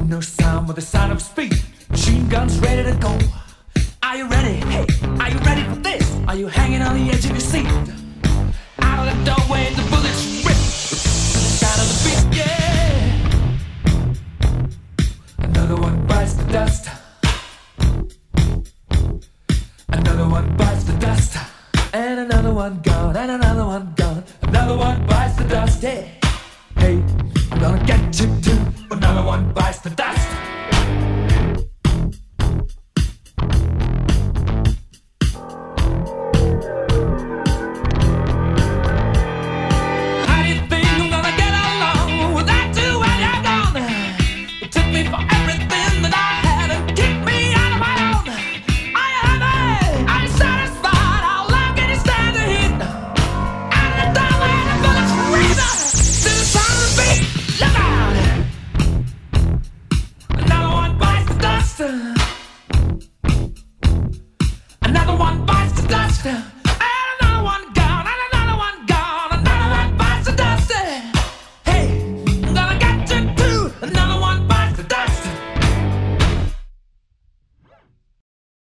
No sound but the sound of speed. Machine guns ready to go. Are you ready? Hey, are you ready for this? Are you hanging on the edge of your seat? Out of the doorway, the bullets rip. The sound of the beat, yeah. Another one bites the dust. Another one bites the dust. And another one gone, and another one gone. Another one bites the dust, hey. Hey, I'm gonna get you too. Another one bites the dust. How do you think I'm gonna get along without you when you're gone? You took me for everything that I had and kicked me out of my own. Are you happy? Are you satisfied? How long can you stand the heat? Out of the doorway, the bullets rip. To the sound of the beat, look out! Another one bites the dust. Another one bites the dust.